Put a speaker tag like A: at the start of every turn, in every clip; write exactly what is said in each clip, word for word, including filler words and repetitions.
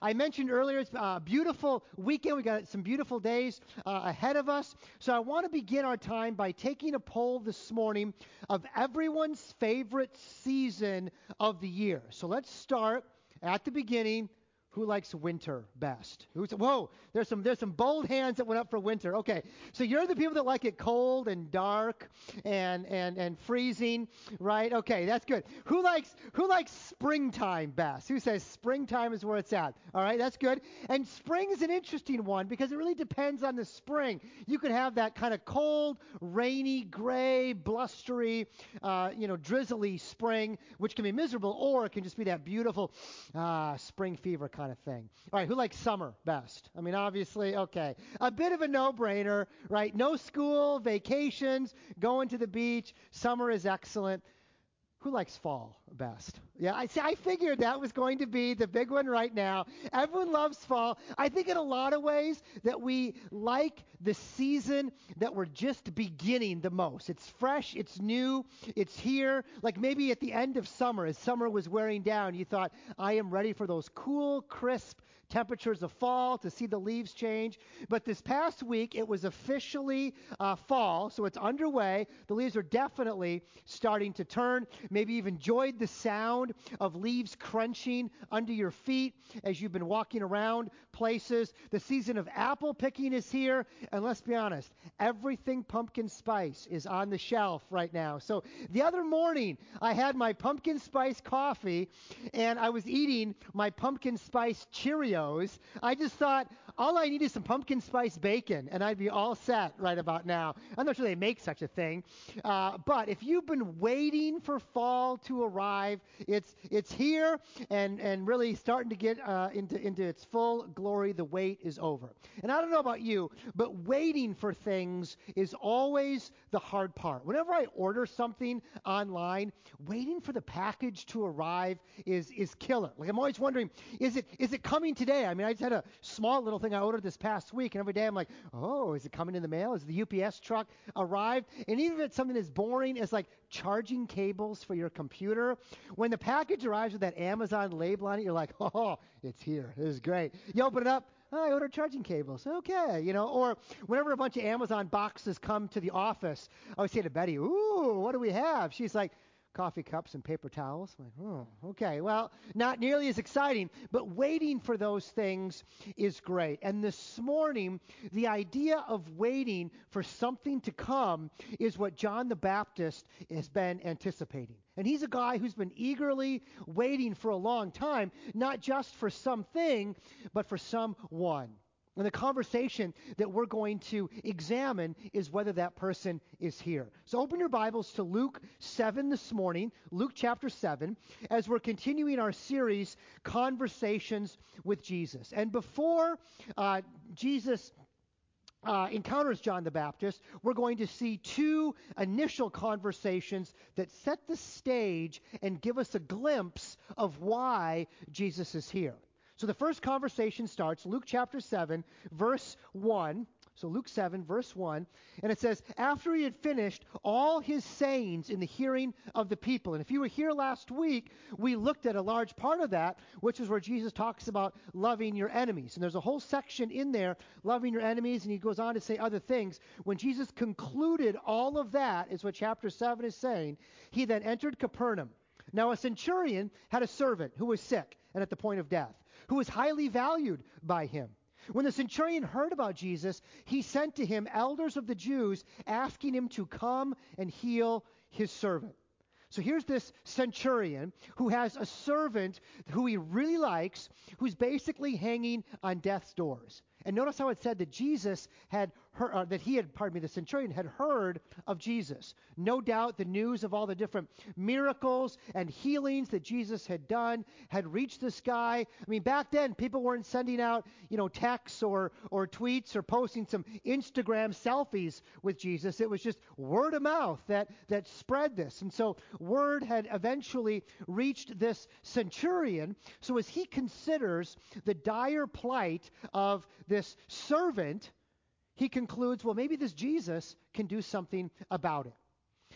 A: I mentioned earlier it's a beautiful weekend. We got some beautiful days uh, ahead of us. So I want to begin our time by taking a poll this morning of everyone's favorite season of the year. So let's start at the beginning. Who likes winter best? Who's, whoa, there's some there's some bold hands that went up for winter. Okay, so you're the people that like it cold and dark and and and freezing, right? Okay, that's good. Who likes who likes springtime best? Who says springtime is where it's at? All right, that's good. And spring is an interesting one because it really depends on the spring. You could have that kind of cold, rainy, gray, blustery, uh, you know, drizzly spring, which can be miserable, or it can just be that beautiful uh, spring fever kind of thing. All right, who likes summer best? I mean, obviously, okay. A bit of a no-brainer, right? No school, vacations, going to the beach. Summer is excellent. Who likes fall best? Yeah, I see. I figured that was going to be the big one right now. Everyone loves fall. I think in a lot of ways that we like the season that we're just beginning the most. It's fresh, it's new, it's here. Like maybe at the end of summer, as summer was wearing down, you thought, I am ready for those cool, crisp temperatures of fall to see the leaves change. But this past week, it was officially uh, fall, so it's underway. The leaves are definitely starting to turn. Maybe you've enjoyed the sound of leaves crunching under your feet as you've been walking around places. The season of apple picking is here. And let's be honest, everything pumpkin spice is on the shelf right now. So the other morning, I had my pumpkin spice coffee, and I was eating my pumpkin spice Cheerios. I just thought, all I need is some pumpkin spice bacon, and I'd be all set right about now. I'm not sure they make such a thing. Uh, but if you've been waiting for fall to arrive, it's it's here and, and really starting to get uh, into, into its full glory. The wait is over. And I don't know about you, but waiting for things is always the hard part. Whenever I order something online, waiting for the package to arrive is is killer. Like I'm always wondering, is it is it coming today? I mean, I just had a small little thing I ordered this past week, and every day I'm like, oh, is it coming in the mail? Is the U P S truck arrived? And even if it's something as boring as like charging cables for your computer, when the package arrives with that Amazon label on it, you're like, oh, it's here. This is great. You open it up. Oh, I ordered charging cables. Okay, you know, or whenever a bunch of Amazon boxes come to the office, I always say to Betty, ooh, what do we have? She's like, coffee cups and paper towels. I'm like, oh, okay. Well, not nearly as exciting, but waiting for those things is great. And this morning, the idea of waiting for something to come is what John the Baptist has been anticipating. And he's a guy who's been eagerly waiting for a long time, not just for something, but for someone. And the conversation that we're going to examine is whether that person is here. So open your Bibles to Luke seven this morning, Luke chapter seven, as we're continuing our series, Conversations with Jesus. And before uh, Jesus uh, encounters John the Baptist, we're going to see two initial conversations that set the stage and give us a glimpse of why Jesus is here. So the first conversation starts, Luke chapter seven, verse one. So Luke seven, verse one. And it says, after he had finished all his sayings in the hearing of the people. And if you were here last week, we looked at a large part of that, which is where Jesus talks about loving your enemies. And there's a whole section in there, loving your enemies, and he goes on to say other things. When Jesus concluded all of that, is what chapter seven is saying, he then entered Capernaum. Now a centurion had a servant who was sick and at the point of death, who was highly valued by him. When the centurion heard about Jesus, he sent to him elders of the Jews, asking him to come and heal his servant. So here's this centurion who has a servant who he really likes, who's basically hanging on death's doors. And notice how it said that Jesus had heard, uh, that he had, pardon me, the centurion had heard of Jesus. No doubt the news of all the different miracles and healings that Jesus had done had reached this guy. I mean, back then, people weren't sending out, you know, texts or, or tweets or posting some Instagram selfies with Jesus. It was just word of mouth that, that spread this. And so word had eventually reached this centurion. So as he considers the dire plight of this servant, he concludes, well, maybe this Jesus can do something about it.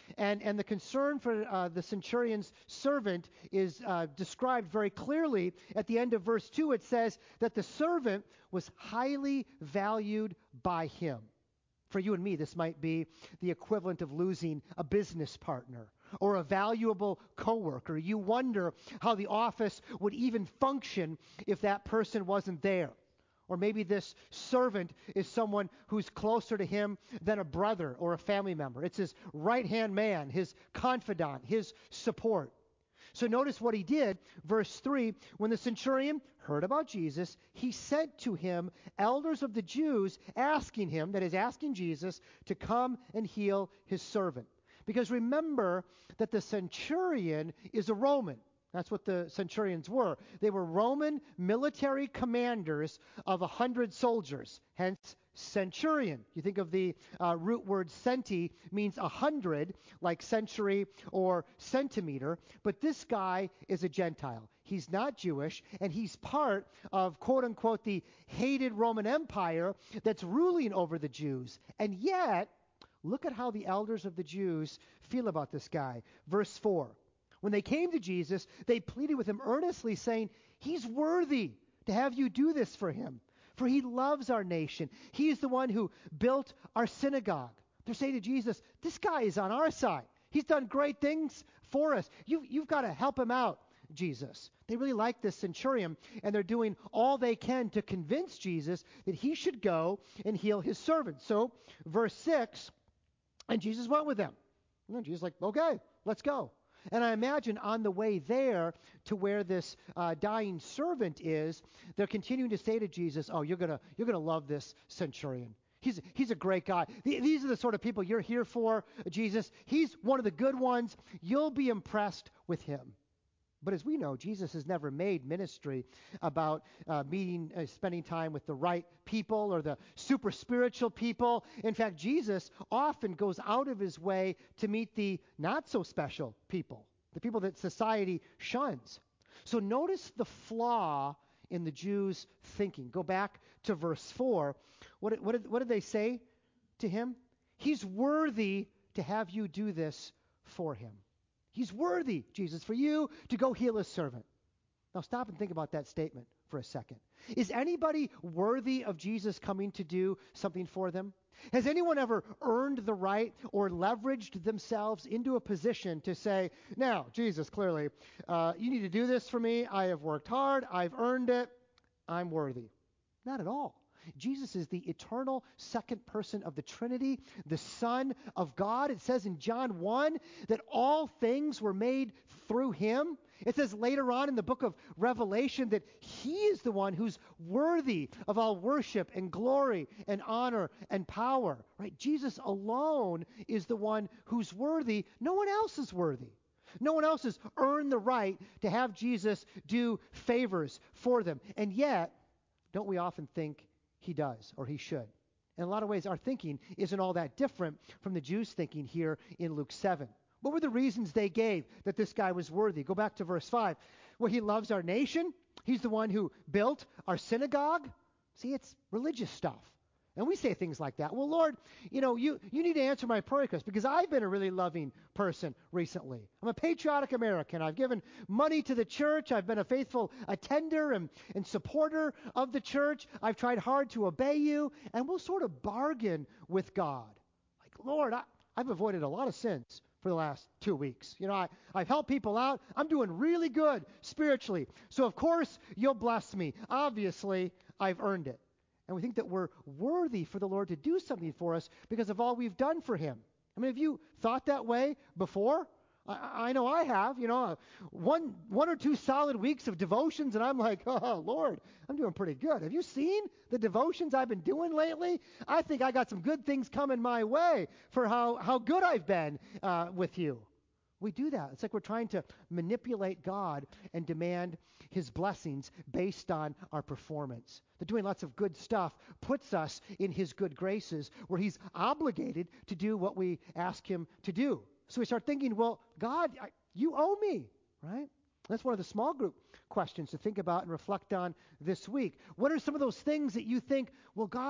A: And, and the concern for uh, the centurion's servant is uh, described very clearly. At the end of verse two, it says that the servant was highly valued by him. For you and me, this might be the equivalent of losing a business partner or a valuable coworker. You wonder how the office would even function if that person wasn't there. Or maybe this servant is someone who's closer to him than a brother or a family member. It's his right-hand man, his confidant, his support. So notice what he did. Verse three, when the centurion heard about Jesus, he sent to him elders of the Jews asking him, that is asking Jesus, to come and heal his servant. Because remember that the centurion is a Roman. That's what the centurions were. They were Roman military commanders of a hundred soldiers, hence centurion. You think of the uh, root word centi, means a hundred, like century or centimeter. But this guy is a Gentile. He's not Jewish, and he's part of, quote unquote, the hated Roman Empire that's ruling over the Jews. And yet, look at how the elders of the Jews feel about this guy. Verse four. When they came to Jesus, they pleaded with him earnestly, saying, he's worthy to have you do this for him, for he loves our nation. He's the one who built our synagogue. They're saying to Jesus, this guy is on our side. He's done great things for us. You, you've got to help him out, Jesus. They really like this centurion, and they're doing all they can to convince Jesus that he should go and heal his servant. So, verse six, and Jesus went with them. And Jesus is like, okay, let's go. And I imagine on the way there to where this uh, dying servant is, they're continuing to say to Jesus, oh, you're gonna you're gonna love this centurion. He's he's a great guy. These are the sort of people you're here for, Jesus. He's one of the good ones. You'll be impressed with him. But as we know, Jesus has never made ministry about uh, meeting, uh, spending time with the right people or the super spiritual people. In fact, Jesus often goes out of his way to meet the not so special people, the people that society shuns. So notice the flaw in the Jews' thinking. Go back to verse four. What, what, did, what did they say to him? He's worthy to have you do this for him. He's worthy, Jesus, for you to go heal his servant. Now stop and think about that statement for a second. Is anybody worthy of Jesus coming to do something for them? Has anyone ever earned the right or leveraged themselves into a position to say, now, Jesus, clearly, uh, you need to do this for me. I have worked hard. I've earned it. I'm worthy. Not at all. Jesus is the eternal second person of the Trinity, the Son of God. It says in John one that all things were made through him. It says later on in the book of Revelation that he is the one who's worthy of all worship and glory and honor and power. Right? Jesus alone is the one who's worthy. No one else is worthy. No one else has earned the right to have Jesus do favors for them. And yet, don't we often think he does, or he should? In a lot of ways, our thinking isn't all that different from the Jews' thinking here in Luke seven. What were the reasons they gave that this guy was worthy? Go back to verse five. Well, he loves our nation. He's the one who built our synagogue. See, it's religious stuff. And we say things like that. Well, Lord, you know, you, you need to answer my prayer request because I've been a really loving person recently. I'm a patriotic American. I've given money to the church. I've been a faithful attender and, and supporter of the church. I've tried hard to obey you. And we'll sort of bargain with God. Like, Lord, I, I've avoided a lot of sins for the last two weeks. You know, I, I've helped people out. I'm doing really good spiritually. So, of course, you'll bless me. Obviously, I've earned it. And we think that we're worthy for the Lord to do something for us because of all we've done for him. I mean, have you thought that way before? I, I know I have. You know, one one or two solid weeks of devotions, and I'm like, oh, Lord, I'm doing pretty good. Have you seen the devotions I've been doing lately? I think I got some good things coming my way for how, how good I've been uh, with you. We do that. It's like we're trying to manipulate God and demand his blessings based on our performance. That doing lots of good stuff puts us in his good graces where he's obligated to do what we ask him to do. So we start thinking, well, God, I, you owe me, right? That's one of the small group questions to think about and reflect on this week. What are some of those things that you think, well, God,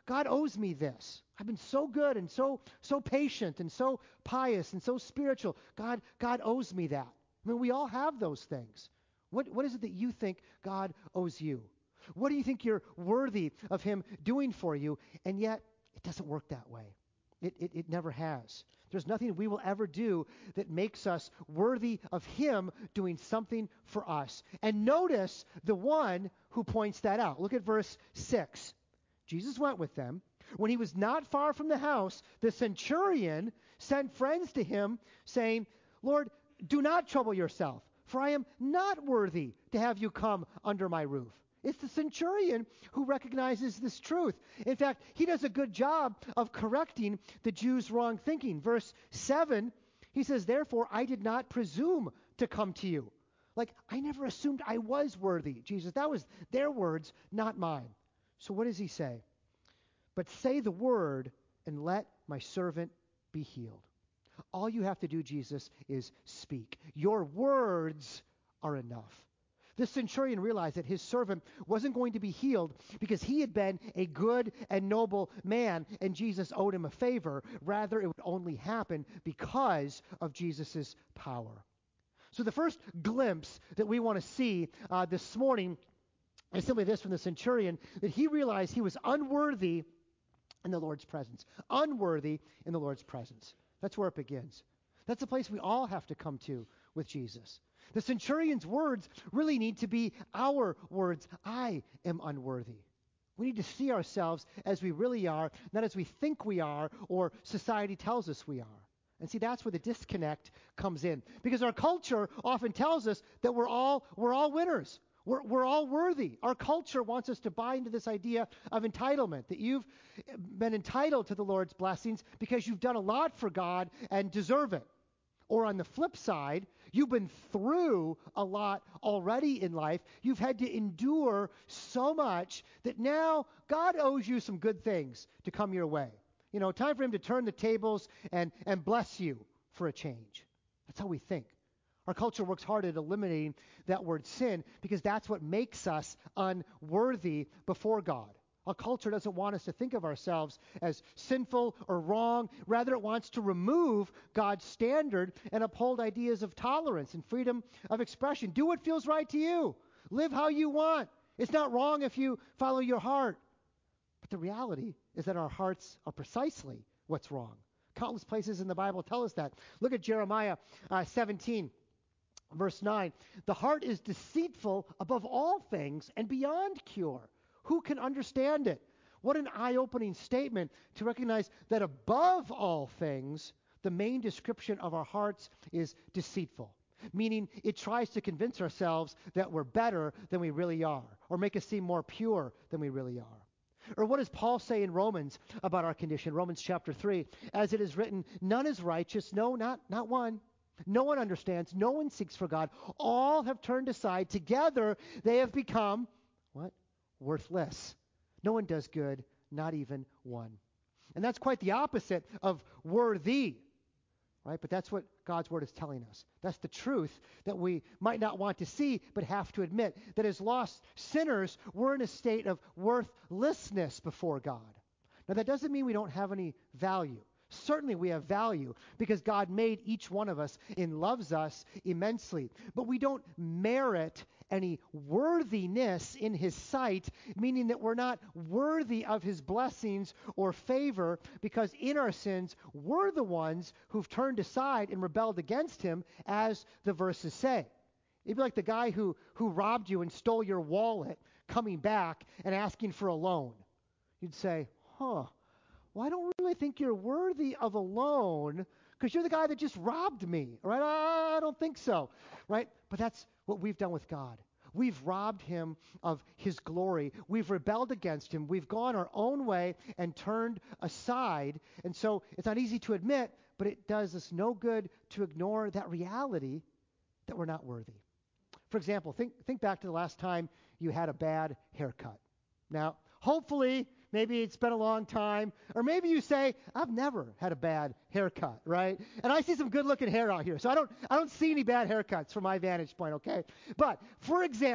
A: God owes me this. I've been so good and so so patient and so pious and so spiritual. God, God owes me that. I mean, we all have those things. What, what is it that you think God owes you? What do you think you're worthy of him doing for you? And yet, it doesn't work that way. It, it, it never has. There's nothing we will ever do that makes us worthy of him doing something for us. And notice the one who points that out. Look at verse six. Jesus went with them. When he was not far from the house, the centurion sent friends to him, saying, Lord, do not trouble yourself, for I am not worthy to have you come under my roof. It's the centurion who recognizes this truth. In fact, he does a good job of correcting the Jews' wrong thinking. Verse seven, he says, therefore, I did not presume to come to you. Like, I never assumed I was worthy, Jesus. That was their words, not mine. So what does he say? But say the word and let my servant be healed. All you have to do, Jesus, is speak. Your words are enough. This centurion realized that his servant wasn't going to be healed because he had been a good and noble man and Jesus owed him a favor. Rather, it would only happen because of Jesus' power. So the first glimpse that we want to see uh, this morning is simply this from the centurion, that he realized he was unworthy in the Lord's presence. Unworthy in the Lord's presence. That's where it begins. That's the place we all have to come to with Jesus. The centurion's words really need to be our words. I am unworthy. We need to see ourselves as we really are, not as we think we are or society tells us we are. And see, that's where the disconnect comes in. Because our culture often tells us that we're all we're all winners. We're, we're all worthy. Our culture wants us to buy into this idea of entitlement, that you've been entitled to the Lord's blessings because you've done a lot for God and deserve it. Or on the flip side, you've been through a lot already in life. You've had to endure so much that now God owes you some good things to come your way. You know, time for him to turn the tables and, and bless you for a change. That's how we think. Our culture works hard at eliminating that word sin because that's what makes us unworthy before God. Our culture doesn't want us to think of ourselves as sinful or wrong. Rather, it wants to remove God's standard and uphold ideas of tolerance and freedom of expression. Do what feels right to you. Live how you want. It's not wrong if you follow your heart. But the reality is that our hearts are precisely what's wrong. Countless places in the Bible tell us that. Look at Jeremiah uh, seventeen, verse nine. The heart is deceitful above all things and beyond cure. Who can understand it? What an eye-opening statement to recognize that above all things, the main description of our hearts is deceitful, meaning it tries to convince ourselves that we're better than we really are, or make us seem more pure than we really are. Or what does Paul say in Romans about our condition? Romans chapter three, as it is written, none is righteous, no, not, not one. No one understands, no one seeks for God. All have turned aside. Together they have become, what? Worthless. No one does good, not even one. And that's quite the opposite of worthy, right? But that's what God's word is telling us. That's the truth that we might not want to see, but have to admit, that as lost sinners, we're in a state of worthlessness before God. Now, that doesn't mean we don't have any value. Certainly we have value because God made each one of us and loves us immensely. But we don't merit any worthiness in his sight, meaning that we're not worthy of his blessings or favor because in our sins, we're the ones who've turned aside and rebelled against him, as the verses say. It'd be like the guy who, who robbed you and stole your wallet coming back and asking for a loan. You'd say, huh, well, I don't really think you're worthy of a loan because you're the guy that just robbed me, right? I don't think so, right? But that's what we've done with God. We've robbed him of his glory. We've rebelled against him. We've gone our own way and turned aside. And so it's not easy to admit, but it does us no good to ignore that reality that we're not worthy. For example, think think back to the last time you had a bad haircut. Now, hopefully, maybe it's been a long time, or maybe you say, I've never had a bad haircut, right? And I see some good-looking hair out here, so I don't I don't see any bad haircuts from my vantage point, okay? But, for example,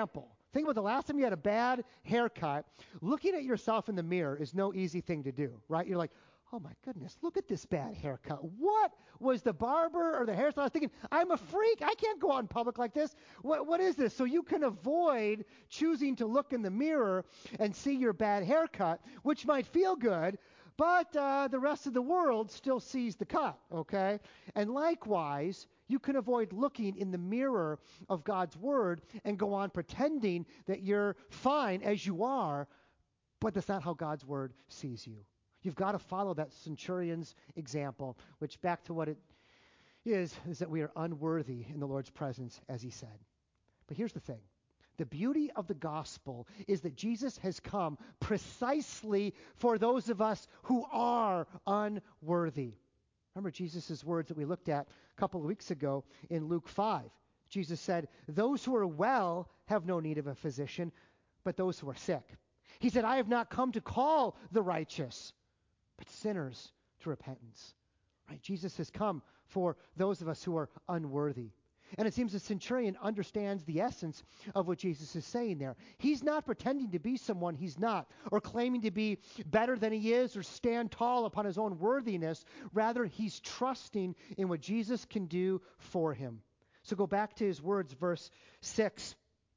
A: Think about the last time you had a bad haircut. Looking at yourself in the mirror is no easy thing to do, right? You're like, oh my goodness, look at this bad haircut. What was the barber or the hairstylist? I was thinking, I'm a freak. I can't go out in public like this. What, what is this? So you can avoid choosing to look in the mirror and see your bad haircut, which might feel good, but uh, the rest of the world still sees the cut, okay? And likewise, you can avoid looking in the mirror of God's Word and go on pretending that you're fine as you are, but that's not how God's Word sees you. You've got to follow that centurion's example, which back to what it is, is that we are unworthy in the Lord's presence, as he said. But here's the thing. The beauty of the gospel is that Jesus has come precisely for those of us who are unworthy. Remember Jesus' words that we looked at a couple of weeks ago in Luke five. Jesus said, those who are well have no need of a physician, but those who are sick. He said, I have not come to call the righteous, but sinners to repentance. Right? Jesus has come for those of us who are unworthy. And it seems the centurion understands the essence of what Jesus is saying there. He's not pretending to be someone he's not, or claiming to be better than he is, or stand tall upon his own worthiness. Rather, he's trusting in what Jesus can do for him. So go back to his words, verse six.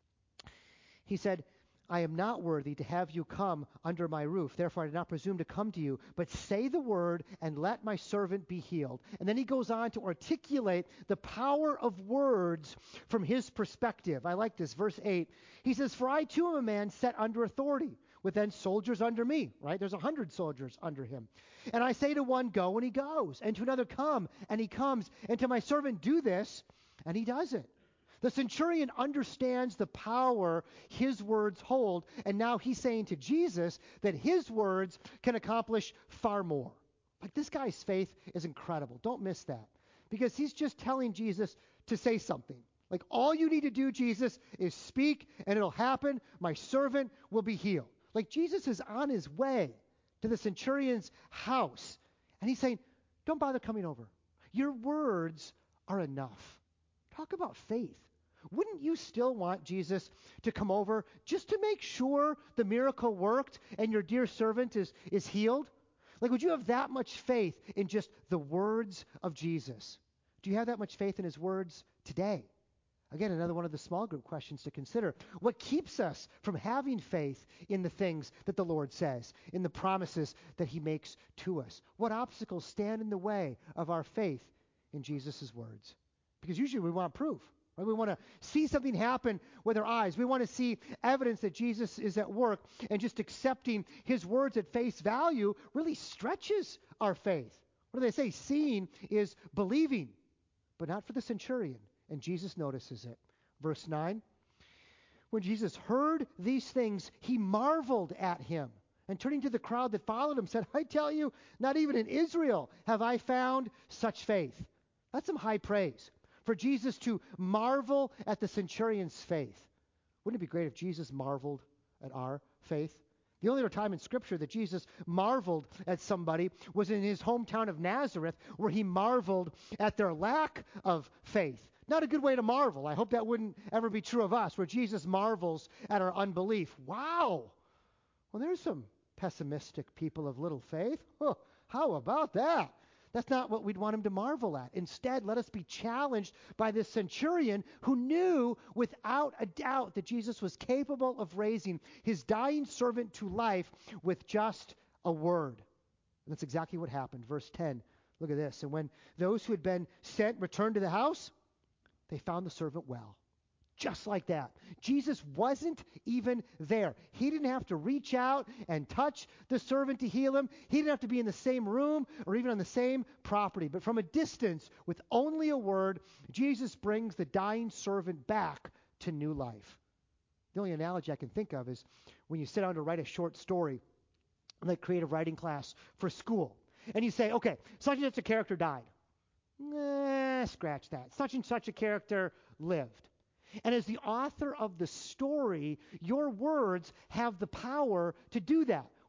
A: He said, I am not worthy to have you come under my roof. Therefore, I did not presume to come to you. But say the word and let my servant be healed. And then he goes on to articulate the power of words from his perspective. I like this. Verse eight. He says, for I too am a man set under authority, with then soldiers under me. Right? There's a hundred soldiers under him. And I say to one, go, and he goes. And to another, come, and he comes. And to my servant, do this, and he does it. The centurion understands the power his words hold, and now he's saying to Jesus that his words can accomplish far more. Like, this guy's faith is incredible. Don't miss that. Because he's just telling Jesus to say something. Like, all you need to do, Jesus, is speak, and it'll happen. My servant will be healed. Like, Jesus is on his way to the centurion's house, and he's saying, don't bother coming over. Your words are enough. Talk about faith. Wouldn't you still want Jesus to come over just to make sure the miracle worked and your dear servant is, is healed? Like, would you have that much faith in just the words of Jesus? Do you have that much faith in his words today? Again, another one of the small group questions to consider. What keeps us from having faith in the things that the Lord says, in the promises that he makes to us? What obstacles stand in the way of our faith in Jesus' words? Because usually we want proof. Right? We want to see something happen with our eyes. We want to see evidence that Jesus is at work, and just accepting his words at face value really stretches our faith. What do they say? Seeing is believing, but not for the centurion. And Jesus notices it. Verse nine, when Jesus heard these things, he marveled at him. And turning to the crowd that followed him, said, I tell you, not even in Israel have I found such faith. That's some high praise. For Jesus to marvel at the centurion's faith. Wouldn't it be great if Jesus marveled at our faith? The only other time in Scripture that Jesus marveled at somebody was in his hometown of Nazareth, where he marveled at their lack of faith. Not a good way to marvel. I hope that wouldn't ever be true of us, where Jesus marvels at our unbelief. Wow! Well, there's some pessimistic people of little faith. Huh, how about that? That's not what we'd want him to marvel at. Instead, let us be challenged by this centurion who knew without a doubt that Jesus was capable of raising his dying servant to life with just a word. And that's exactly what happened. Verse ten, look at this. And when those who had been sent returned to the house, they found the servant well. Just like that. Jesus wasn't even there. He didn't have to reach out and touch the servant to heal him. He didn't have to be in the same room or even on the same property. But from a distance, with only a word, Jesus brings the dying servant back to new life. The only analogy I can think of is when you sit down to write a short story, like creative writing class for school, and you say, okay, such and such a character died. Nah, scratch that. Such and such a character lived. And as the author of the story, your words have the power to do that.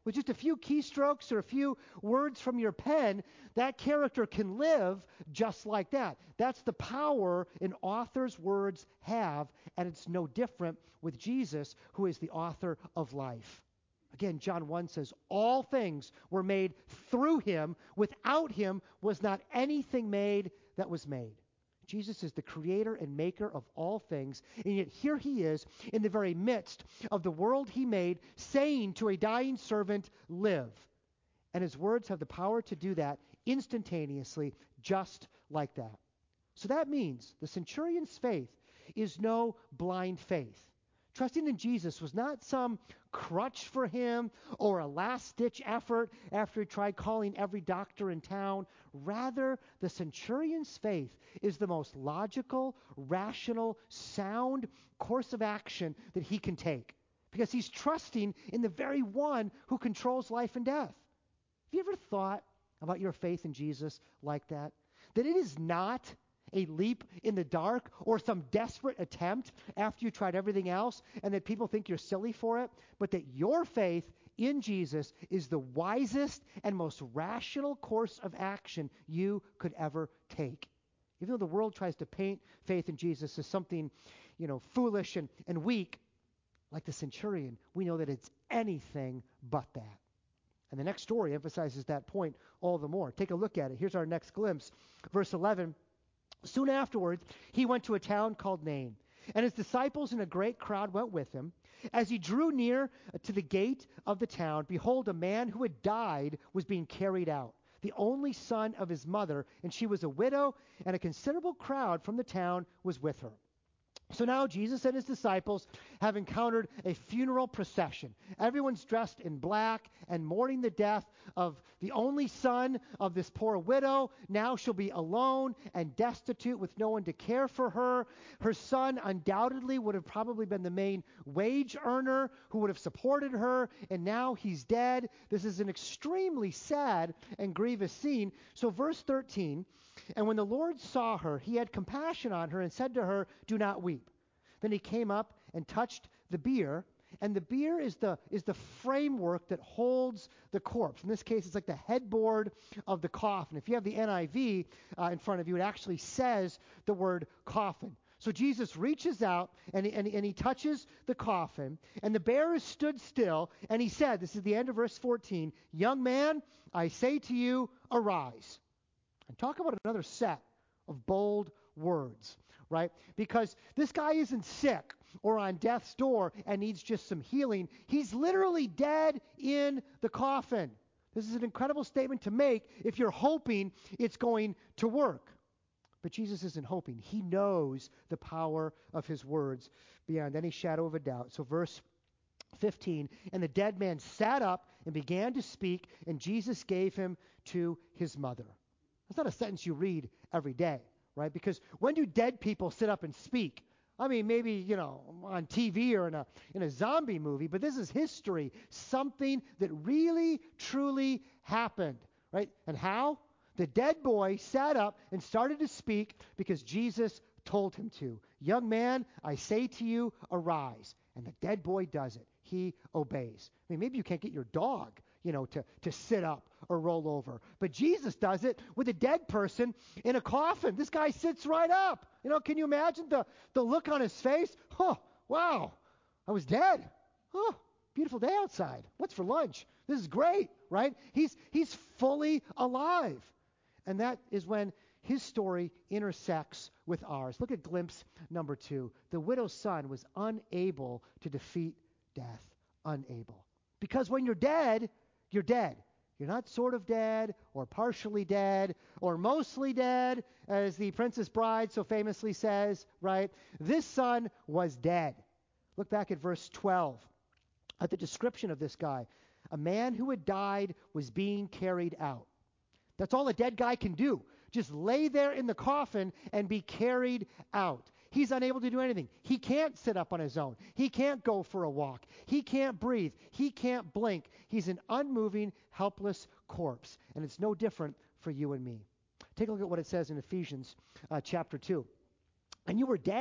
A: with just a few keystrokes or a few words from your pen, that character can live just like that. That's the power an author's words have, and it's no different with Jesus, who is the author of life. Again, John one says, all things were made through him. Without him was not anything made that was made. Jesus is the creator and maker of all things, and yet here he is in the very midst of the world he made, saying to a dying servant, live. And his words have the power to do that instantaneously, just like that. So that means the centurion's faith is no blind faith. Trusting in Jesus was not some crutch for him or a last-ditch effort after he tried calling every doctor in town. Rather, the centurion's faith is the most logical, rational, sound course of action that he can take, because he's trusting in the very one who controls life and death. Have you ever thought about your faith in Jesus like that? That it is not a leap in the dark or some desperate attempt after you tried everything else and that people think you're silly for it, but that your faith in Jesus is the wisest and most rational course of action you could ever take. Even though the world tries to paint faith in Jesus as something, you know, foolish and, and weak, like the centurion, we know that it's anything but that. And the next story emphasizes that point all the more. Take a look at it. Here's our next glimpse. Verse eleven. Soon afterwards, he went to a town called Nain, and his disciples and a great crowd went with him. As he drew near to the gate of the town, behold, a man who had died was being carried out, the only son of his mother, and she was a widow, and a considerable crowd from the town was with her. So now Jesus and his disciples have encountered a funeral procession. Everyone's dressed in black and mourning the death of the only son of this poor widow. Now she'll be alone and destitute with no one to care for her. Her son undoubtedly would have probably been the main wage earner who would have supported her, and now he's dead. This is an extremely sad and grievous scene. So verse thirteen, and when the Lord saw her, he had compassion on her and said to her, do not weep. Then he came up and touched the bier, and the bier is the is the framework that holds the corpse. In this case, it's like the headboard of the coffin. If you have the N I V uh, in front of you, it actually says the word coffin. So Jesus reaches out and he, and, he, and he touches the coffin, and the bearer stood still, and he said, this is the end of verse fourteen, young man, I say to you, arise. And talk about another set of bold words, right? Because this guy isn't sick or on death's door and needs just some healing. He's literally dead in the coffin. This is an incredible statement to make if you're hoping it's going to work. But Jesus isn't hoping. He knows the power of his words beyond any shadow of a doubt. So verse fifteen, and the dead man sat up and began to speak, and Jesus gave him to his mother. That's not a sentence you read every day, right? Because when do dead people sit up and speak? I mean, maybe, you know, on T V or in a in a zombie movie, but this is history, something that really, truly happened, right? And how? The dead boy sat up and started to speak because Jesus told him to. Young man, I say to you, arise. And the dead boy does it. He obeys. I mean, maybe you can't get your dog, you know, to, to sit up or roll over. But Jesus does it with a dead person in a coffin. This guy sits right up. You know, can you imagine the, the look on his face? Oh, wow, I was dead. Oh, beautiful day outside. What's for lunch? This is great, right? He's he's fully alive. And that is when his story intersects with ours. Look at glimpse number two. The widow's son was unable to defeat death. Unable. Because when you're dead, you're dead. You're not sort of dead or partially dead or mostly dead, as the Princess Bride so famously says, right? This son was dead. Look back at verse twelve, at the description of this guy. A man who had died was being carried out. That's all a dead guy can do. Just lay there in the coffin and be carried out. He's unable to do anything. He can't sit up on his own. He can't go for a walk. He can't breathe. He can't blink. He's an unmoving, helpless corpse. And it's no different for you and me. Take a look at what it says in Ephesians uh, chapter two. And you were dead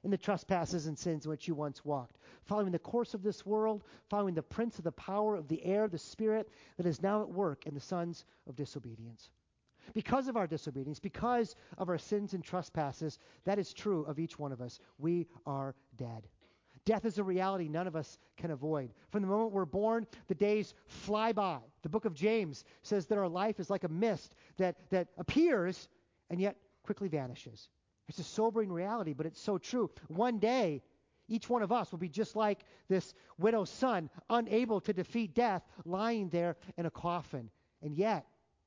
A: in the trespasses and sins in which you once walked, following the course of this world, following the prince of the power of the air, the spirit that is now at work in the sons of disobedience. Because of our disobedience, because of our sins and trespasses, that is true of each one of us. We are dead. Death is a reality none of us can avoid. From the moment we're born, the days fly by. The book of James says that our life is like a mist that, that appears and yet quickly vanishes. It's a sobering reality, but it's so true. One day, each one of us will be just like this widow's son, unable to defeat death, lying there in a coffin. And yet,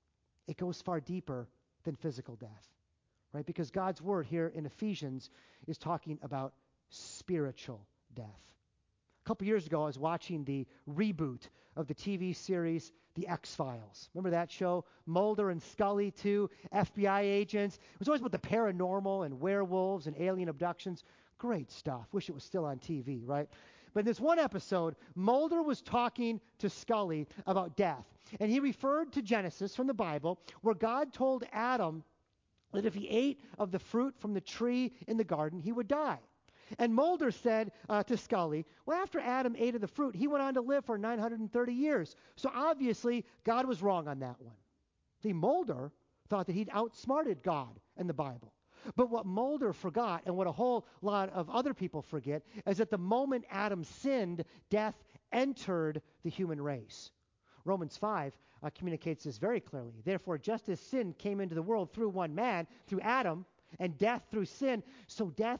A: it goes far deeper than physical death, right? Because God's word here in Ephesians is talking about spiritual death. A couple years ago, I was watching the reboot of the T V series The X-Files. Remember that show? Mulder and Scully, two F B I agents. It was always about the paranormal and werewolves and alien abductions. Great stuff. Wish it was still on T V, right? But in this one episode, Mulder was talking to Scully about death. And he referred to Genesis from the Bible, where God told Adam that if he ate of the fruit from the tree in the garden, he would die. And Mulder said uh, to Scully, well, after Adam ate of the fruit, he went on to live for nine hundred thirty years. So obviously, God was wrong on that one. See, Mulder thought that he'd outsmarted God and the Bible. But what Mulder forgot, and what a whole lot of other people forget, is that the moment Adam sinned, death entered the human race. Romans five uh, communicates this very clearly. Therefore, just as sin came into the world through one man, through Adam, and death through sin, so death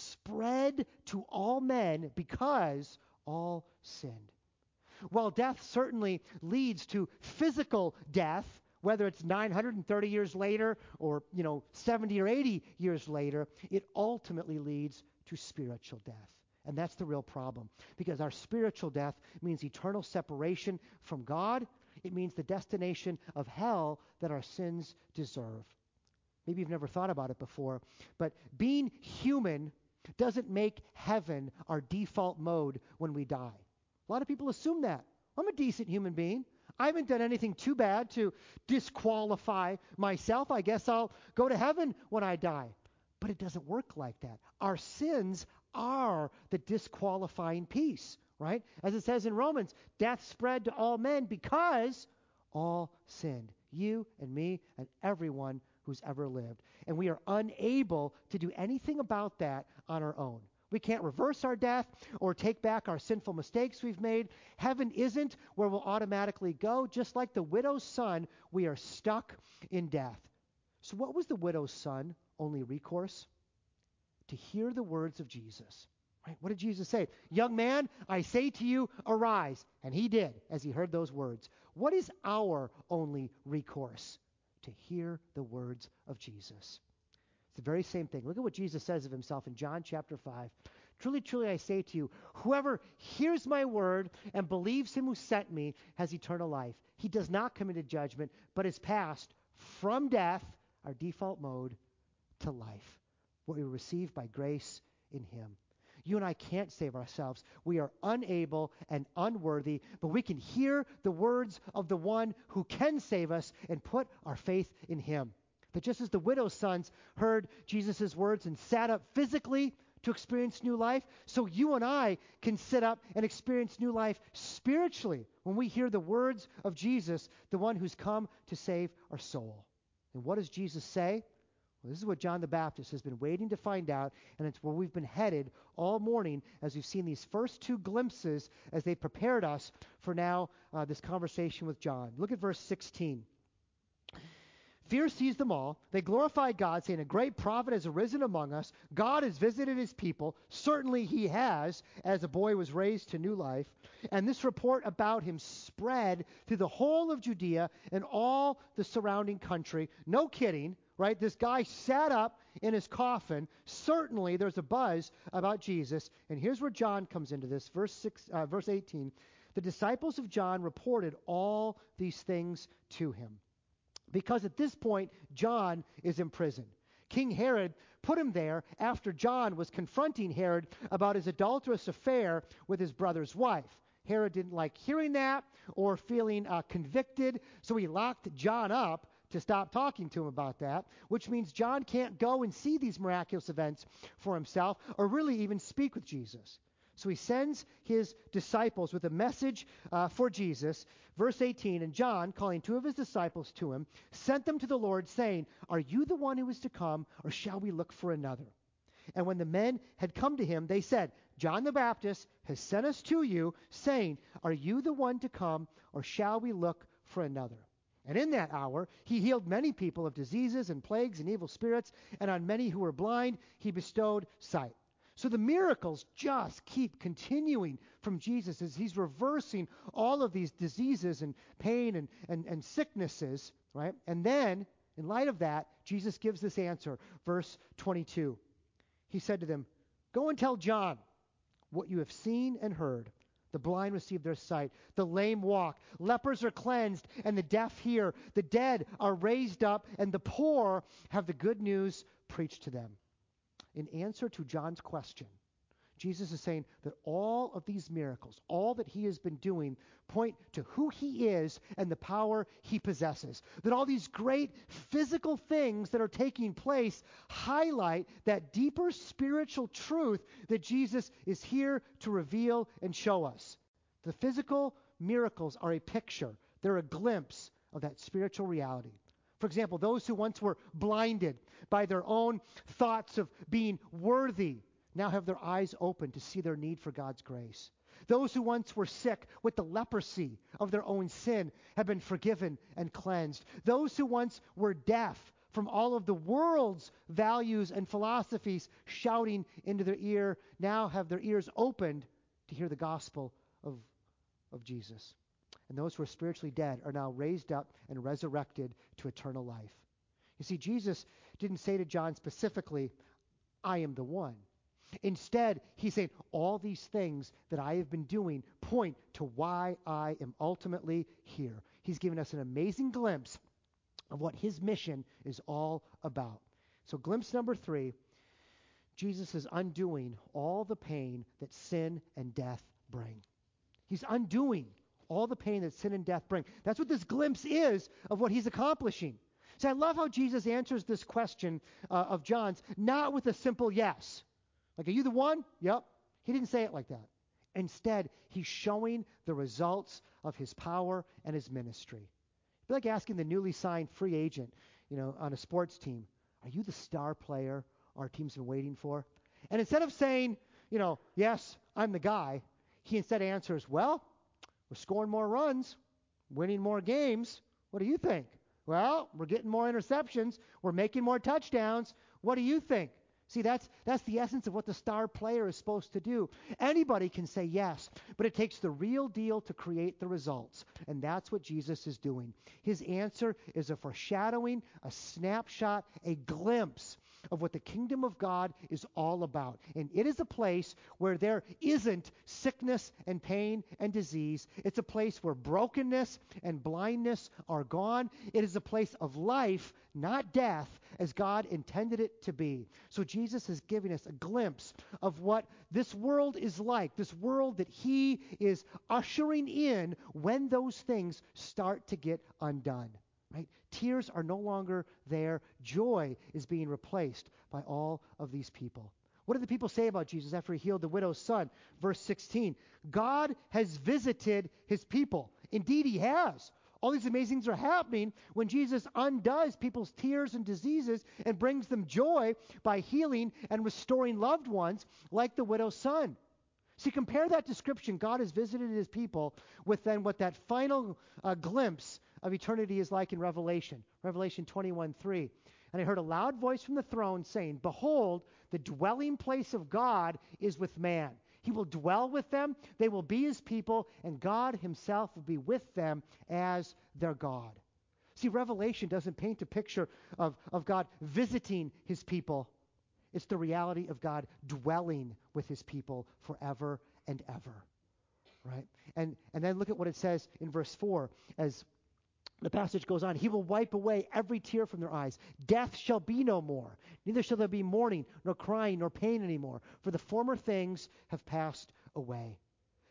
A: spread to all men because all sinned. While death certainly leads to physical death, whether it's nine hundred thirty years later or, you know, seventy or eighty years later, it ultimately leads to spiritual death. And that's the real problem, because our spiritual death means eternal separation from God. It means the destination of hell that our sins deserve. Maybe you've never thought about it before, but being human doesn't make heaven our default mode when we die. A lot of people assume that. I'm a decent human being. I haven't done anything too bad to disqualify myself. I guess I'll go to heaven when I die. But it doesn't work like that. Our sins are the disqualifying piece, right? As it says in Romans, death spread to all men because all sinned. You and me and everyone who's ever lived. And we are unable to do anything about that on our own. We can't reverse our death or take back our sinful mistakes we've made. Heaven isn't where we'll automatically go. Just like the widow's son, we are stuck in death. So what was the widow's son only recourse? To hear the words of Jesus. Right? What did Jesus say? Young man, I say to you, arise. And he did as he heard those words. What is our only recourse? To hear the words of Jesus. It's the very same thing. Look at what Jesus says of himself in John chapter five. Truly, truly, I say to you, whoever hears my word and believes him who sent me has eternal life. He does not come into judgment, but is passed from death, our default mode, to life. What we receive by grace in him. You and I can't save ourselves. We are unable and unworthy, but we can hear the words of the one who can save us and put our faith in him. That just as the widow's sons heard Jesus' words and sat up physically to experience new life, so you and I can sit up and experience new life spiritually when we hear the words of Jesus, the one who's come to save our soul. And what does Jesus say? Well, this is what John the Baptist has been waiting to find out, and it's where we've been headed all morning as we've seen these first two glimpses as they prepared us for now uh, this conversation with John. Look at verse sixteen. Fear seized them all. They glorified God, saying, a great prophet has arisen among us. God has visited his people. Certainly he has, as a boy was raised to new life. And this report about him spread through the whole of Judea and all the surrounding country. No kidding, right? This guy sat up in his coffin. Certainly there's a buzz about Jesus. And here's where John comes into this. Verse six, uh, verse eighteen. The disciples of John reported all these things to him. Because at this point, John is in prison. King Herod put him there after John was confronting Herod about his adulterous affair with his brother's wife. Herod didn't like hearing that or feeling uh, convicted, so he locked John up to stop talking to him about that, which means John can't go and see these miraculous events for himself or really even speak with Jesus. So he sends his disciples with a message uh, for Jesus. Verse eighteen, and John, calling two of his disciples to him, sent them to the Lord, saying, "Are you the one who is to come, or shall we look for another?" And when the men had come to him, they said, "John the Baptist has sent us to you, saying, 'Are you the one to come, or shall we look for another?'" And in that hour he healed many people of diseases and plagues and evil spirits, and on many who were blind he bestowed sight. So the miracles just keep continuing from Jesus as he's reversing all of these diseases and pain and, and, and sicknesses, right? And then, in light of that, Jesus gives this answer, verse twenty-two. He said to them, "Go and tell John what you have seen and heard. The blind receive their sight, the lame walk, lepers are cleansed, and the deaf hear. The dead are raised up, and the poor have the good news preached to them." In answer to John's question, Jesus is saying that all of these miracles, all that he has been doing, point to who he is and the power he possesses. That all these great physical things that are taking place highlight that deeper spiritual truth that Jesus is here to reveal and show us. The physical miracles are a picture. They're a glimpse of that spiritual reality. For example, those who once were blinded by their own thoughts of being worthy now have their eyes open to see their need for God's grace. Those who once were sick with the leprosy of their own sin have been forgiven and cleansed. Those who once were deaf from all of the world's values and philosophies shouting into their ear now have their ears opened to hear the gospel of, of Jesus. And those who are spiritually dead are now raised up and resurrected to eternal life. You see, Jesus didn't say to John specifically, "I am the one." Instead, he's saying, all these things that I have been doing point to why I am ultimately here. He's given us an amazing glimpse of what his mission is all about. So glimpse number three, Jesus is undoing all the pain that sin and death bring. He's undoing all the pain that sin and death bring. That's what this glimpse is of what he's accomplishing. So I love how Jesus answers this question uh, of John's, not with a simple yes. Like, are you the one? Yep. He didn't say it like that. Instead, he's showing the results of his power and his ministry. It'd be like asking the newly signed free agent, you know, on a sports team, "Are you the star player our team's been waiting for?" And instead of saying, you know, "Yes, I'm the guy," he instead answers, "Well, we're scoring more runs, winning more games. What do you think?" "Well, we're getting more interceptions. We're making more touchdowns. What do you think?" See, that's that's the essence of what the star player is supposed to do. Anybody can say yes, but it takes the real deal to create the results. And that's what Jesus is doing. His answer is a foreshadowing, a snapshot, a glimpse of what the kingdom of God is all about. And it is a place where there isn't sickness and pain and disease. It's a place where brokenness and blindness are gone. It is a place of life, not death, as God intended it to be. So Jesus is giving us a glimpse of what this world is like, this world that he is ushering in when those things start to get undone. Right? Tears are no longer there. Joy is being replaced by all of these people. What did the people say about Jesus after he healed the widow's son? Verse sixteen, God has visited his people. Indeed, he has. All these amazing things are happening when Jesus undoes people's tears and diseases and brings them joy by healing and restoring loved ones like the widow's son. See, compare that description, God has visited his people, with then what that final uh, glimpse of eternity is like in Revelation. Revelation twenty-one three. And I heard a loud voice from the throne saying, "Behold, the dwelling place of God is with man. He will dwell with them, they will be his people, and God himself will be with them as their God." See, Revelation doesn't paint a picture of, of God visiting his people. It's the reality of God dwelling with his people forever and ever. Right? And, and then look at what it says in verse four as the passage goes on. He will wipe away every tear from their eyes. Death shall be no more. Neither shall there be mourning, nor crying, nor pain anymore. For the former things have passed away.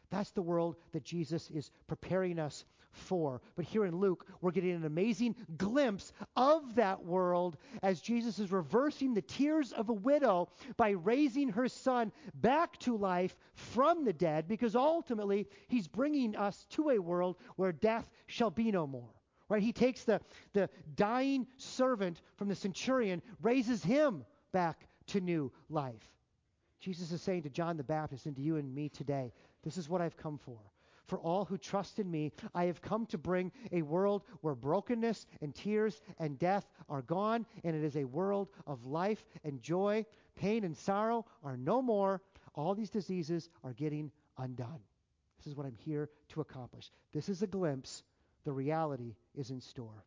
A: That's the world that Jesus is preparing us for. But here in Luke, we're getting an amazing glimpse of that world as Jesus is reversing the tears of a widow by raising her son back to life from the dead, because ultimately he's bringing us to a world where death shall be no more. Right? He takes the, the dying servant from the centurion, raises him back to new life. Jesus is saying to John the Baptist and to you and me today, this is what I've come for. For all who trust in me, I have come to bring a world where brokenness and tears and death are gone, and it is a world of life and joy. Pain and sorrow are no more. All these diseases are getting undone. This is what I'm here to accomplish. This is a glimpse. The reality is in store.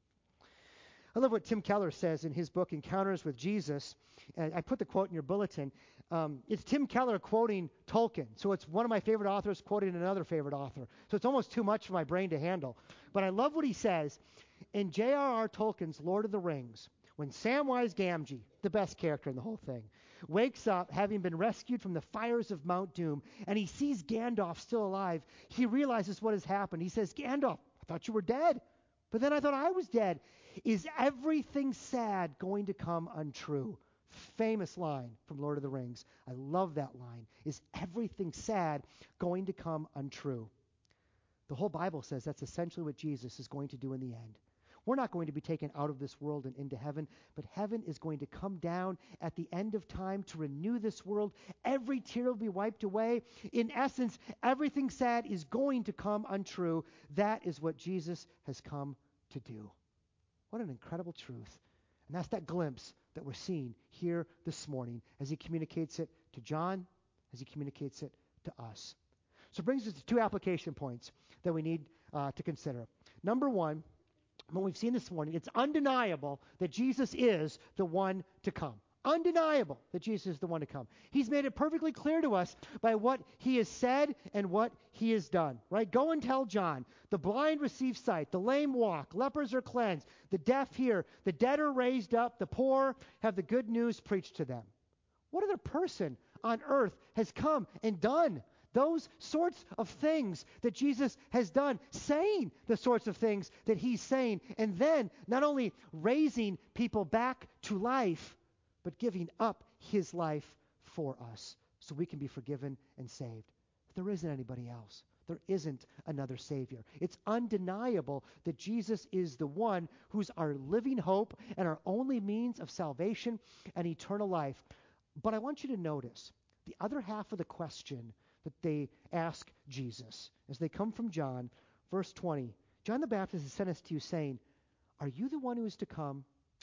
A: I love what Tim Keller says in his book, Encounters with Jesus. And I put the quote in your bulletin. Um, it's Tim Keller quoting Tolkien. So it's one of my favorite authors quoting another favorite author. So it's almost too much for my brain to handle. But I love what he says. In J R R. Tolkien's Lord of the Rings, when Samwise Gamgee, the best character in the whole thing, wakes up having been rescued from the fires of Mount Doom, and he sees Gandalf still alive, he realizes what has happened. He says, Gandalf, I thought you were dead, but then I thought I was dead. Is everything sad going to come untrue? Famous line from Lord of the Rings. I love that line. Is everything sad going to come untrue? The whole Bible says that's essentially what Jesus is going to do in the end. We're not going to be taken out of this world and into heaven, but heaven is going to come down at the end of time to renew this world. Every tear will be wiped away. In essence, everything sad is going to come untrue. That is what Jesus has come to do. What an incredible truth. And that's that glimpse that we're seeing here this morning as he communicates it to John, as he communicates it to us. So it brings us to two application points that we need uh, to consider. Number one, what we've seen this morning, it's undeniable that Jesus is the one to come. Undeniable that Jesus is the one to come. He's made it perfectly clear to us by what he has said and what he has done. Right? Go and tell John, the blind receive sight, the lame walk, lepers are cleansed, the deaf hear, the dead are raised up, the poor have the good news preached to them. What other person on earth has come and done those sorts of things that Jesus has done, saying the sorts of things that he's saying, and then not only raising people back to life, but giving up his life for us so we can be forgiven and saved? There isn't anybody else. There isn't another Savior. It's undeniable that Jesus is the one who's our living hope and our only means of salvation and eternal life. But I want you to notice the other half of the question that they ask Jesus as they come from John, verse twenty. John the Baptist has sent us to you saying, are you the one who is to come,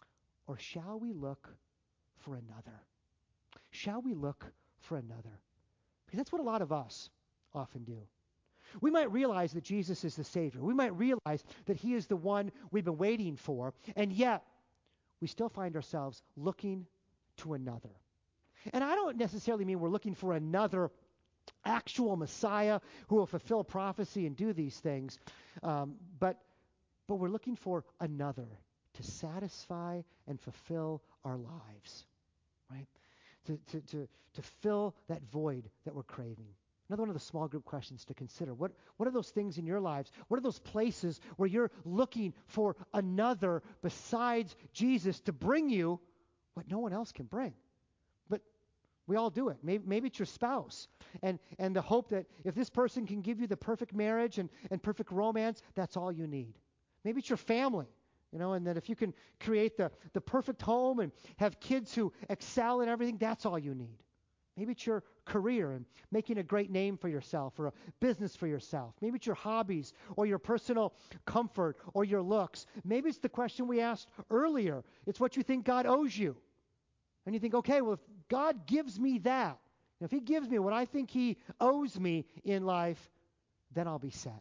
A: or shall we look for another? Shall we look for another? Because that's what a lot of us often do. We might realize that Jesus is the Savior. We might realize that he is the one we've been waiting for, and yet we still find ourselves looking to another. And I don't necessarily mean we're looking for another actual Messiah who will fulfill prophecy and do these things, um, but but we're looking for another to satisfy and fulfill our lives, right? To, to, to, to fill that void that we're craving. Another one of the small group questions to consider. What, what are those things in your lives? What are those places where you're looking for another besides Jesus to bring you what no one else can bring? But we all do it. Maybe, maybe it's your spouse. And, and the hope that if this person can give you the perfect marriage and, and perfect romance, that's all you need. Maybe it's your family. You know, and that if you can create the, the perfect home and have kids who excel in everything, that's all you need. Maybe it's your career and making a great name for yourself or a business for yourself. Maybe it's your hobbies or your personal comfort or your looks. Maybe it's the question we asked earlier. It's what you think God owes you. And you think, okay, well, if God gives me that, if he gives me what I think he owes me in life, then I'll be set.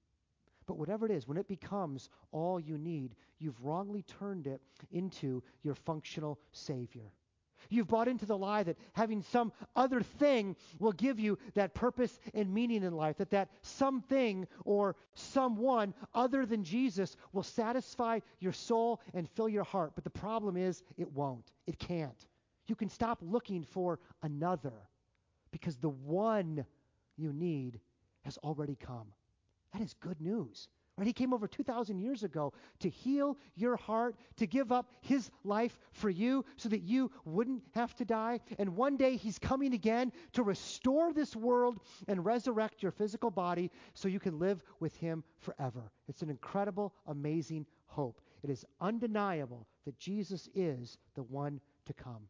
A: But whatever it is, when it becomes all you need, you've wrongly turned it into your functional Savior. You've bought into the lie that having some other thing will give you that purpose and meaning in life, that that something or someone other than Jesus will satisfy your soul and fill your heart. But the problem is it won't. It can't. You can stop looking for another because the one you need has already come. That is good news. Right? He came over two thousand years ago to heal your heart, to give up his life for you so that you wouldn't have to die. And one day he's coming again to restore this world and resurrect your physical body so you can live with him forever. It's an incredible, amazing hope. It is undeniable that Jesus is the one to come.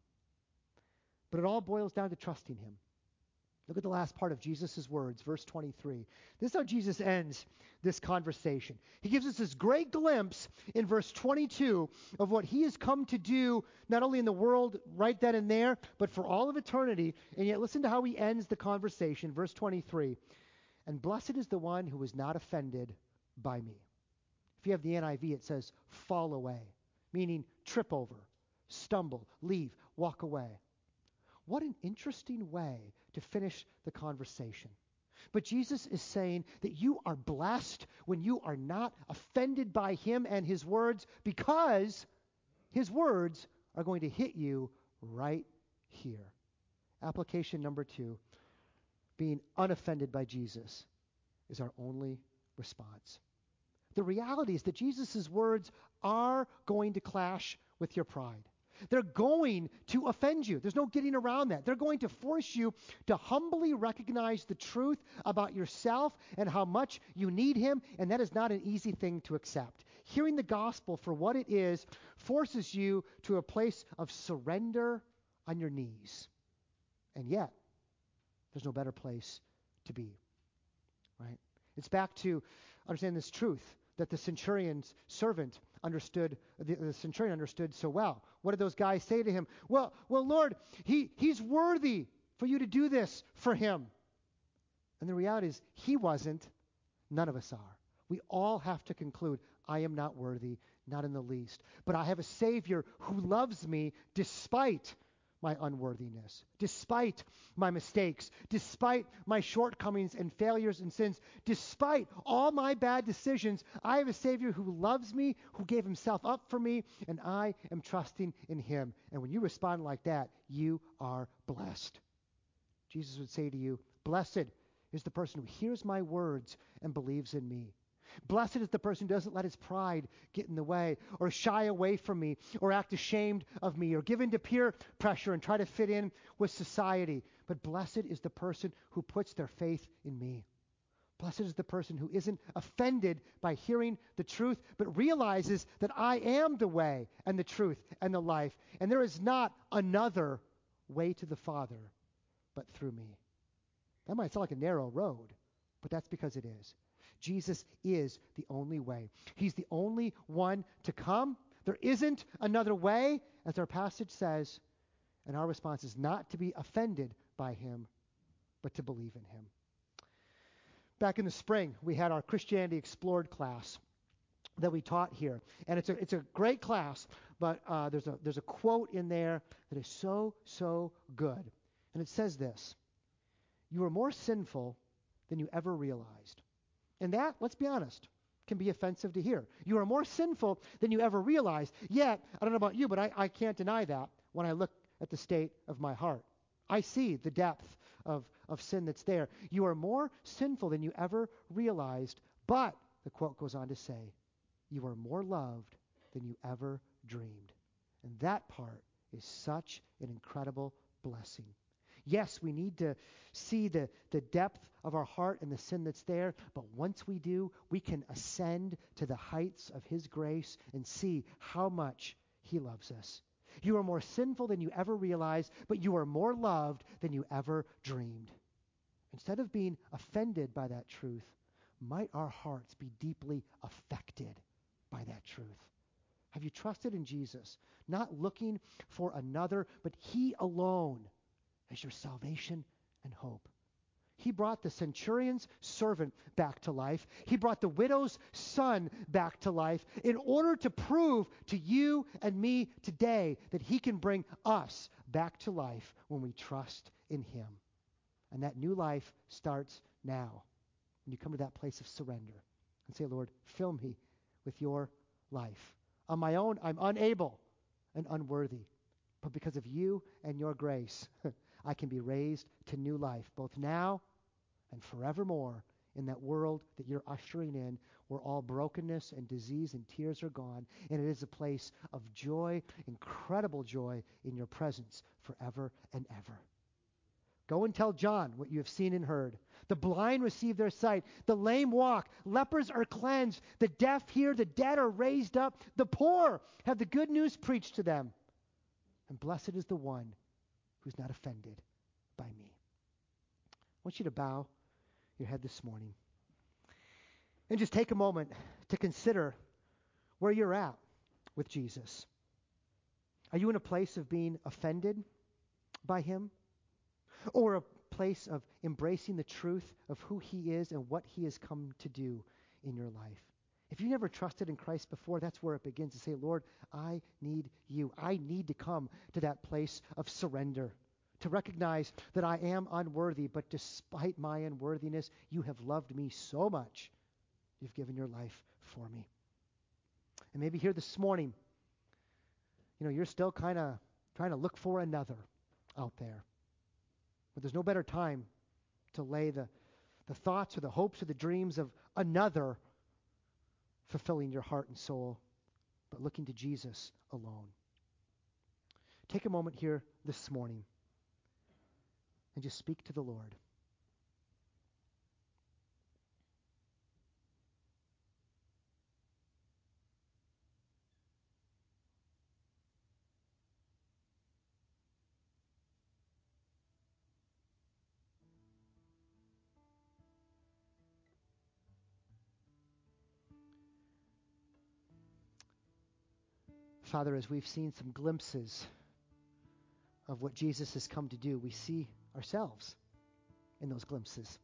A: But it all boils down to trusting him. Look at the last part of Jesus' words, verse twenty-three. This is how Jesus ends this conversation. He gives us this great glimpse in verse twenty-two of what he has come to do, not only in the world right then and there, but for all of eternity. And yet listen to how he ends the conversation, verse twenty-three. And blessed is the one who is not offended by me. If you have the N I V, it says fall away, meaning trip over, stumble, leave, walk away. What an interesting way to finish the conversation. But Jesus is saying that you are blessed when you are not offended by him and his words, because his words are going to hit you right here. Application number two, being unoffended by Jesus is our only response. The reality is that Jesus' words are going to clash with your pride. They're going to offend you. There's no getting around that. They're going to force you to humbly recognize the truth about yourself and how much you need him, and that is not an easy thing to accept. Hearing the gospel for what it is forces you to a place of surrender on your knees. And yet, there's no better place to be. Right? It's back to understand this truth that the centurion's servant understood, the, the centurion understood so well. What did those guys say to him? Well, well, Lord, he, he's worthy for you to do this for him. And the reality is, he wasn't. None of us are. We all have to conclude, I am not worthy, not in the least. But I have a Savior who loves me despite my unworthiness, despite my mistakes, despite my shortcomings and failures and sins, despite all my bad decisions. I have a Savior who loves me, who gave himself up for me, and I am trusting in him. And when you respond like that, you are blessed. Jesus would say to you, blessed is the person who hears my words and believes in me. Blessed is the person who doesn't let his pride get in the way, or shy away from me, or act ashamed of me, or give in to peer pressure and try to fit in with society. But blessed is the person who puts their faith in me. Blessed is the person who isn't offended by hearing the truth, but realizes that I am the way and the truth and the life, and there is not another way to the Father but through me. That might sound like a narrow road, but that's because it is. Jesus is the only way. He's the only one to come. There isn't another way, as our passage says, and our response is not to be offended by him, but to believe in him. Back in the spring, we had our Christianity Explored class that we taught here, and it's a it's a great class, but uh, there's a there's a quote in there that is so so good, and it says this: "You are more sinful than you ever realized." And that, let's be honest, can be offensive to hear. You are more sinful than you ever realized. Yet, I don't know about you, but I, I can't deny that when I look at the state of my heart. I see the depth of, of sin that's there. You are more sinful than you ever realized, but, the quote goes on to say, you are more loved than you ever dreamed. And that part is such an incredible blessing. Yes, we need to see the, the depth of our heart and the sin that's there, but once we do, we can ascend to the heights of his grace and see how much he loves us. You are more sinful than you ever realized, but you are more loved than you ever dreamed. Instead of being offended by that truth, might our hearts be deeply affected by that truth. Have you trusted in Jesus, not looking for another, but he alone as your salvation and hope? He brought the centurion's servant back to life. He brought the widow's son back to life in order to prove to you and me today that he can bring us back to life when we trust in him. And that new life starts now. When you come to that place of surrender and say, Lord, fill me with your life. On my own, I'm unable and unworthy. But because of you and your grace, I can be raised to new life, both now and forevermore in that world that you're ushering in, where all brokenness and disease and tears are gone, and it is a place of joy, incredible joy in your presence forever and ever. Go and tell John what you have seen and heard. The blind receive their sight. The lame walk. Lepers are cleansed. The deaf hear. The dead are raised up. The poor have the good news preached to them. And blessed is the one who's not offended by me. I want you to bow your head this morning and just take a moment to consider where you're at with Jesus. Are you in a place of being offended by him? Or a place of embracing the truth of who he is and what he has come to do in your life? If you never trusted in Christ before, that's where it begins to say, Lord, I need you. I need to come to that place of surrender, to recognize that I am unworthy, but despite my unworthiness, you have loved me so much. You've given your life for me. And maybe here this morning, you know, you're still kind of trying to look for another out there. But there's no better time to lay the, the thoughts or the hopes or the dreams of another fulfilling your heart and soul, but looking to Jesus alone. Take a moment here this morning and just speak to the Lord. Father, as we've seen some glimpses of what Jesus has come to do, we see ourselves in those glimpses.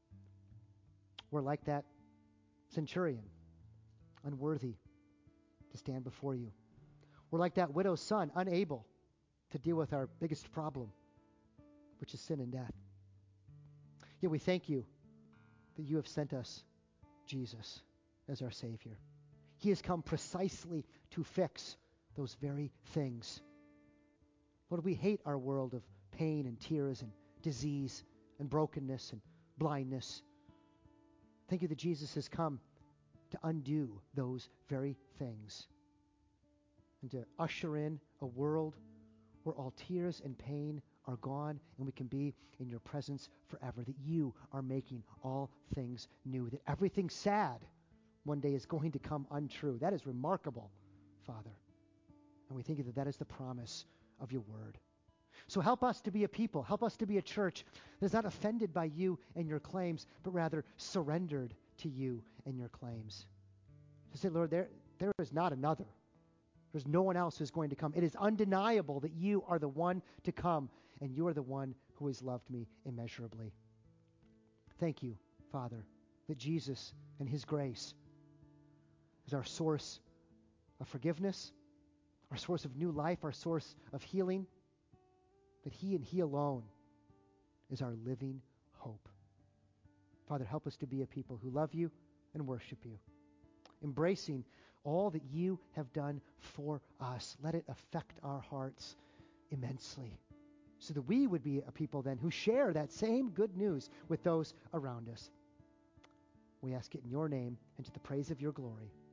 A: We're like that centurion, unworthy to stand before you. We're like that widow's son, unable to deal with our biggest problem, which is sin and death. Yet we thank you that you have sent us Jesus as our Savior. He has come precisely to fix those very things. Lord, we hate our world of pain and tears and disease and brokenness and blindness. Thank you that Jesus has come to undo those very things and to usher in a world where all tears and pain are gone and we can be in your presence forever, that you are making all things new, that everything sad one day is going to come untrue. That is remarkable, Father. And we thank you that that is the promise of your word. So help us to be a people, help us to be a church that is not offended by you and your claims, but rather surrendered to you and your claims. To say, Lord, there, there is not another. There's no one else who's going to come. It is undeniable that you are the one to come, and you are the one who has loved me immeasurably. Thank you, Father, that Jesus and his grace is our source of forgiveness, our source of new life, our source of healing, that he and he alone is our living hope. Father, help us to be a people who love you and worship you, embracing all that you have done for us. Let it affect our hearts immensely, so that we would be a people then who share that same good news with those around us. We ask it in your name and to the praise of your glory.